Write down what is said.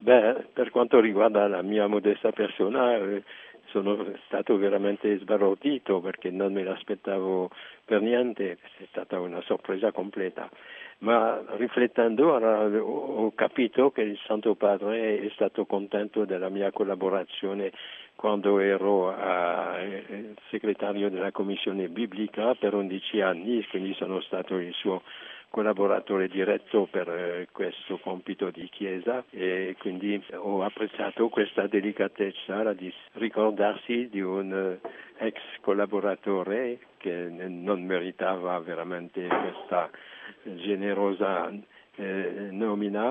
Per quanto riguarda la mia modesta persona, sono stato veramente sbalordito perché non me l'aspettavo per niente, è stata una sorpresa completa. Ma riflettendo ho capito che il Santo Padre è stato contento della mia collaborazione quando ero segretario della Commissione Biblica per 11 anni, quindi sono stato il suo collaboratore diretto per questo compito di Chiesa e quindi ho apprezzato questa delicatezza di ricordarsi di un ex collaboratore che non meritava veramente questa generosa nomina